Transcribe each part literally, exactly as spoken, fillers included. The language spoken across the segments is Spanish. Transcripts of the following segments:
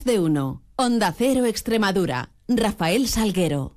de uno. Onda Cero Extremadura. Rafael Salguero.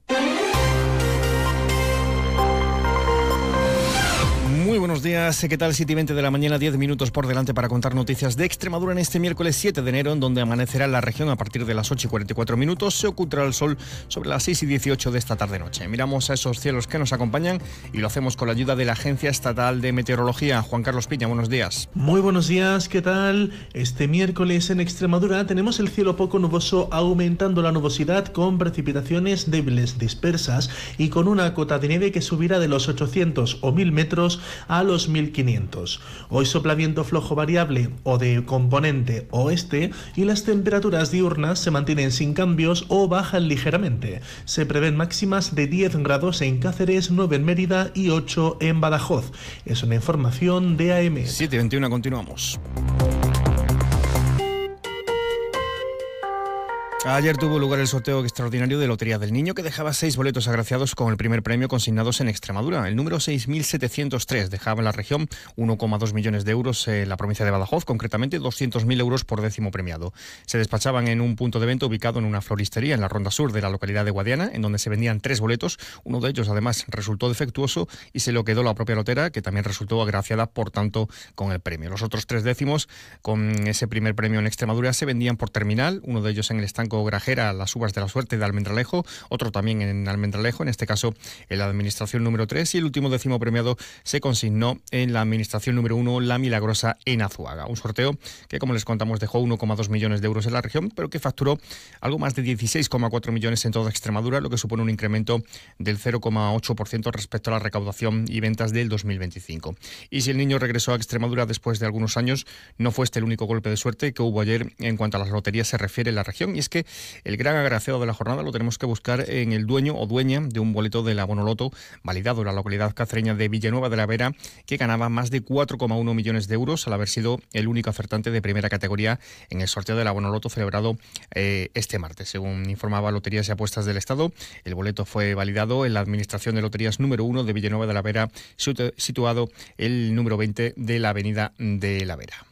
Muy buenos días, ¿qué tal? siete y veinte de la mañana, diez minutos por delante para contar noticias de Extremadura en este miércoles siete de enero, en donde amanecerá en la región a partir de las ocho y cuarenta y cuatro minutos, se ocultará el sol sobre las seis y dieciocho de esta tarde-noche. Miramos a esos cielos que nos acompañan y lo hacemos con la ayuda de la Agencia Estatal de Meteorología. Juan Carlos Piña, buenos días. Muy buenos días, ¿qué tal? Este miércoles en Extremadura tenemos el cielo poco nuboso, aumentando la nubosidad con precipitaciones débiles dispersas y con una cota de nieve que subirá de los ochocientos o mil metros a los mil quinientos. Hoy sopla viento flojo variable o de componente oeste y las temperaturas diurnas se mantienen sin cambios o bajan ligeramente. Se prevén máximas de diez grados en Cáceres, nueve en Mérida y ocho en Badajoz. Es una información de A M. siete y veintiuno, continuamos. Ayer tuvo lugar el sorteo extraordinario de Lotería del Niño, que dejaba seis boletos agraciados con el primer premio consignados en Extremadura. El número seis mil setecientos tres dejaba en la región uno coma dos millones de euros, en la provincia de Badajoz, concretamente doscientos mil euros por décimo premiado. Se despachaban en un punto de venta ubicado en una floristería en la ronda sur de la localidad de Guadiana, en donde se vendían tres boletos. Uno de ellos, además, resultó defectuoso y se lo quedó la propia lotera, que también resultó agraciada, por tanto, con el premio. Los otros tres décimos, con ese primer premio en Extremadura, se vendían por terminal, uno de ellos en el estanco Grajera, las uvas de la suerte de Almendralejo, otro también en Almendralejo, en este caso en la administración número tres, y el último décimo premiado se consignó en la administración número uno, La Milagrosa, en Azuaga. Un sorteo que, como les contamos, dejó uno coma dos millones de euros en la región, pero que facturó algo más de dieciséis coma cuatro millones en toda Extremadura, lo que supone un incremento del cero coma ocho por ciento respecto a la recaudación y ventas del dos mil veinticinco. Y si el niño regresó a Extremadura después de algunos años, no fue este el único golpe de suerte que hubo ayer en cuanto a las loterías se refiere en la región, y es que el gran agraciado de la jornada lo tenemos que buscar en el dueño o dueña de un boleto de la Bonoloto validado en la localidad cacereña de Villanueva de la Vera, que ganaba más de cuatro coma uno millones de euros al haber sido el único acertante de primera categoría en el sorteo de la Bonoloto celebrado eh, este martes. Según informaba Loterías y Apuestas del Estado, el boleto fue validado en la Administración de Loterías número uno de Villanueva de la Vera, situado el número veinte de la avenida de la Vera.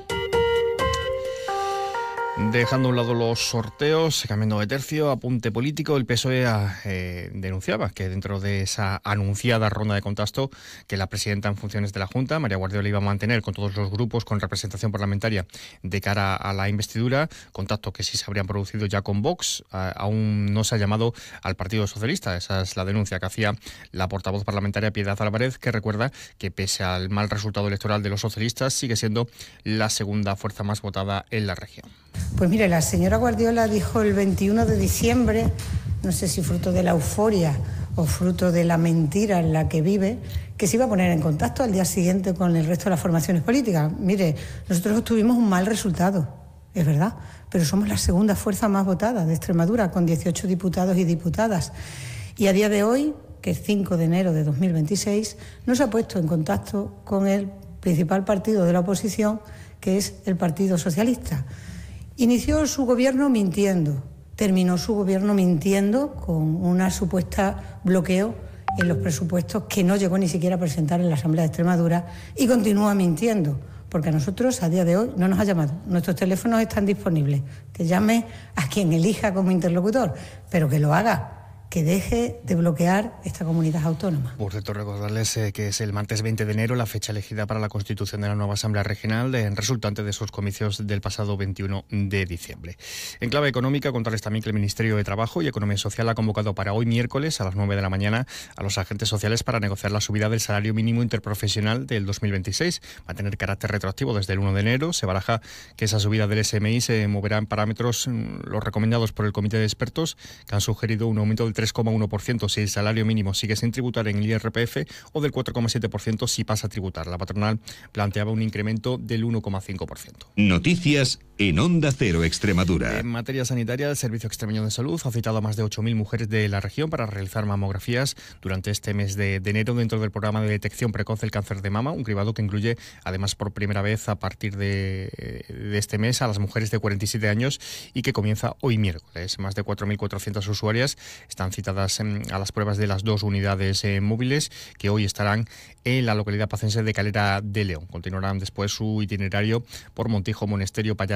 Dejando a un lado los sorteos, cambiando de tercio, apunte político, el P S O E eh, denunciaba que dentro de esa anunciada ronda de contacto que la presidenta en funciones de la Junta, María Guardiola, iba a mantener con todos los grupos con representación parlamentaria de cara a la investidura, contacto que sí se habrían producido ya con Vox, a, aún no se ha llamado al Partido Socialista. Esa es la denuncia que hacía la portavoz parlamentaria Piedad Álvarez, que recuerda que pese al mal resultado electoral de los socialistas, sigue siendo la segunda fuerza más votada en la región. Pues mire, la señora Guardiola dijo el veintiuno de diciembre, no sé si fruto de la euforia o fruto de la mentira en la que vive, que se iba a poner en contacto al día siguiente con el resto de las formaciones políticas. Mire, nosotros obtuvimos un mal resultado, es verdad, pero somos la segunda fuerza más votada de Extremadura, con dieciocho diputados y diputadas. Y a día de hoy, que es cinco de enero de dos mil veintiséis, no se ha puesto en contacto con el principal partido de la oposición, que es el Partido Socialista. Inició su gobierno mintiendo, terminó su gobierno mintiendo con una supuesta bloqueo en los presupuestos que no llegó ni siquiera a presentar en la Asamblea de Extremadura, y continúa mintiendo, porque a nosotros a día de hoy no nos ha llamado. Nuestros teléfonos están disponibles, que llame a quien elija como interlocutor, pero que lo haga, que deje de bloquear esta comunidad autónoma. Por cierto, recordarles eh, que es el martes veinte de enero la fecha elegida para la constitución de la nueva Asamblea Regional, eh, resultante de esos comicios del pasado veintiuno de diciembre. En clave económica, contarles también que el Ministerio de Trabajo y Economía Social ha convocado para hoy miércoles a las nueve de la mañana a los agentes sociales para negociar la subida del salario mínimo interprofesional del dos mil veintiséis. Va a tener carácter retroactivo desde el uno de enero. Se baraja que esa subida del S M I se moverá en parámetros los recomendados por el Comité de Expertos, que han sugerido un aumento del tres coma uno por ciento si el salario mínimo sigue sin tributar en el I R P F, o del cuatro coma siete por ciento si pasa a tributar. La patronal planteaba un incremento del uno coma cinco por ciento. Noticias en Onda Cero Extremadura. En materia sanitaria, el Servicio Extremeño de Salud ha citado a más de ocho mil mujeres de la región para realizar mamografías durante este mes de, de enero dentro del programa de detección precoz del cáncer de mama, un cribado que incluye además por primera vez a partir de, de este mes a las mujeres de cuarenta y siete años y que comienza hoy miércoles. Más de cuatro mil cuatrocientas usuarias están citadas a las pruebas de las dos unidades eh, móviles que hoy estarán en la localidad pacense de Calera de León. Continuarán después su itinerario por Montijo, Monesterio, Pallares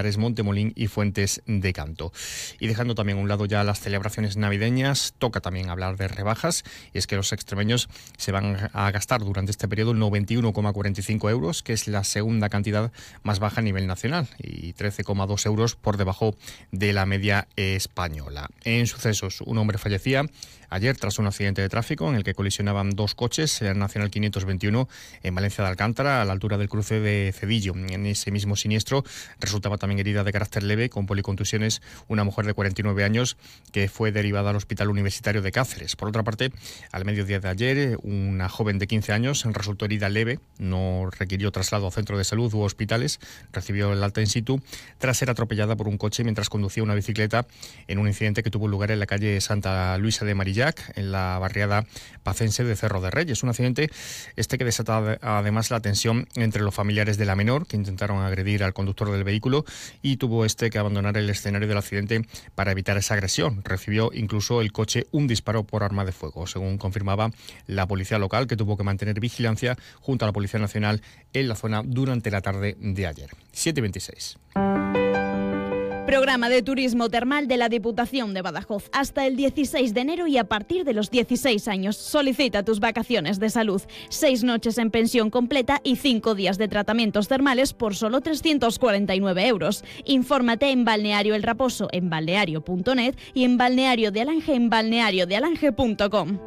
Manzanares, Montemolín y Fuentes de Canto. Y dejando también a un lado ya las celebraciones navideñas, toca también hablar de rebajas, y es que los extremeños se van a gastar durante este periodo noventa y uno coma cuarenta y cinco euros, que es la segunda cantidad más baja a nivel nacional, y trece coma dos euros por debajo de la media española. En sucesos, un hombre fallecía ayer tras un accidente de tráfico en el que colisionaban dos coches en la Nacional quinientos veintiuno en Valencia de Alcántara, a la altura del cruce de Cedillo. En ese mismo siniestro resultaba también herida de carácter leve con policontusiones una mujer de cuarenta y nueve años que fue derivada al Hospital Universitario de Cáceres. Por otra parte, al mediodía de ayer, una joven de quince años resultó herida leve, no requirió traslado a centro de salud u hospitales, recibió el alta in situ tras ser atropellada por un coche mientras conducía una bicicleta en un incidente que tuvo lugar en la calle Santa Luisa de Marillac, en la barriada pacense de Cerro de Reyes. Un accidente este que desata además la tensión entre los familiares de la menor, que intentaron agredir al conductor del vehículo, y tuvo este que abandonar el escenario del accidente para evitar esa agresión. Recibió incluso el coche un disparo por arma de fuego, según confirmaba la policía local, que tuvo que mantener vigilancia junto a la Policía Nacional en la zona durante la tarde de ayer. siete y veintiséis. Programa de turismo termal de la Diputación de Badajoz hasta el dieciséis de enero y a partir de los dieciséis años. Solicita tus vacaciones de salud. Seis noches en pensión completa y cinco días de tratamientos termales por solo trescientos cuarenta y nueve euros. Infórmate en Balneario El Raposo en balneario punto net y en Balneario de Alange en balneario de alange punto com.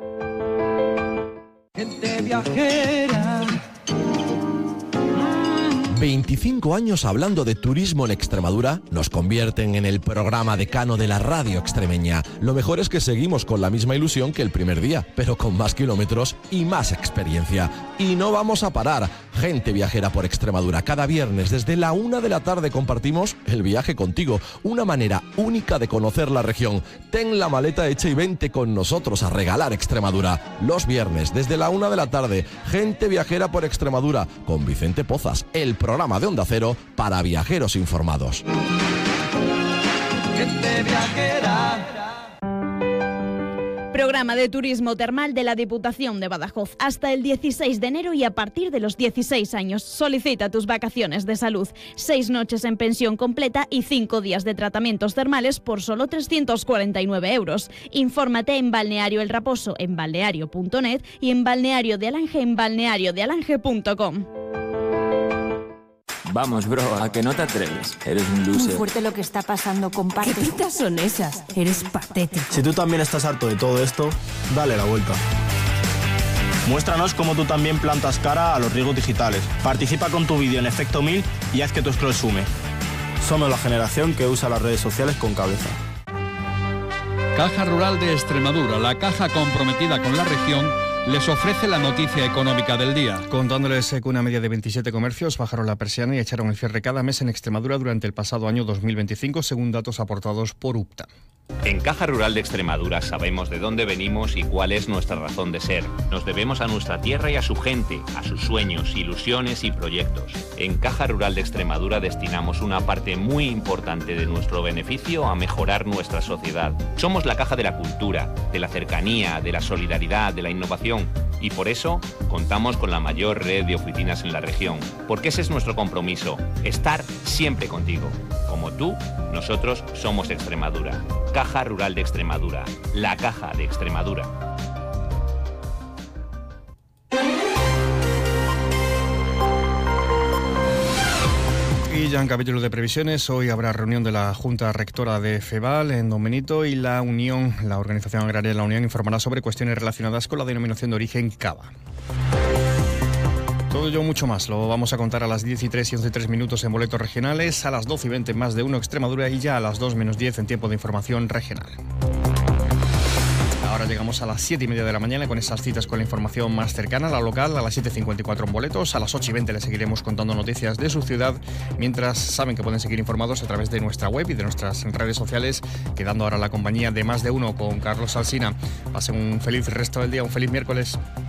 Gente viajera. veinticinco años hablando de turismo en Extremadura nos convierten en el programa decano de la radio extremeña. Lo mejor es que seguimos con la misma ilusión que el primer día, pero con más kilómetros y más experiencia. Y no vamos a parar. Gente viajera por Extremadura. Cada viernes desde la una de la tarde compartimos el viaje contigo. Una manera única de conocer la región. Ten la maleta hecha y vente con nosotros a regalar Extremadura. Los viernes desde la una de la tarde. Gente viajera por Extremadura con Vicente Pozas, el programa de Onda Cero para viajeros informados. Gente viajera. Programa de turismo termal de la Diputación de Badajoz hasta el dieciséis de enero y a partir de los dieciséis años. Solicita tus vacaciones de salud. Seis noches en pensión completa y cinco días de tratamientos termales por solo trescientos cuarenta y nueve euros. Infórmate en Balneario El Raposo en balneario punto net y en Balneario de Alange en balneario de alange punto com. Vamos, bro, a que no te atreves. Eres un loser. Muy fuerte lo que está pasando, comparte. ¿Qué pintas son esas? Eres patético. Si tú también estás harto de todo esto, dale la vuelta. Muéstranos cómo tú también plantas cara a los riesgos digitales. Participa con tu vídeo en Efecto mil y haz que tu scroll sume. Somos la generación que usa las redes sociales con cabeza. Caja Rural de Extremadura, la caja comprometida con la región, les ofrece la noticia económica del día. Contándoles que una media de veintisiete comercios bajaron la persiana y echaron el cierre cada mes en Extremadura durante el pasado año dos mil veinticinco, según datos aportados por U P T A. En Caja Rural de Extremadura sabemos de dónde venimos y cuál es nuestra razón de ser. Nos debemos a nuestra tierra y a su gente, a sus sueños, ilusiones y proyectos. En Caja Rural de Extremadura destinamos una parte muy importante de nuestro beneficio a mejorar nuestra sociedad. Somos la caja de la cultura, de la cercanía, de la solidaridad, de la innovación. Y por eso contamos con la mayor red de oficinas en la región. Porque ese es nuestro compromiso, estar siempre contigo. Como tú, nosotros somos Extremadura. Caja Rural de Extremadura, la caja de Extremadura. Y ya en capítulo de previsiones, hoy habrá reunión de la Junta Rectora de FEVAL en Don Benito y la Unión, la Organización Agraria de la Unión, informará sobre cuestiones relacionadas con la denominación de origen cava. Todo ello mucho más lo vamos a contar a las diez y tres y once y tres minutos en boletos regionales, a las doce y veinte más de uno Extremadura y ya a las dos menos diez en tiempo de información regional. Ahora llegamos a las siete y media de la mañana con esas citas con la información más cercana, la local, a las siete y cincuenta y cuatro en boletos, a las ocho y veinte les seguiremos contando noticias de su ciudad, mientras saben que pueden seguir informados a través de nuestra web y de nuestras redes sociales, quedando ahora la compañía de Más de Uno con Carlos Alsina. Pasen un feliz resto del día, un feliz miércoles.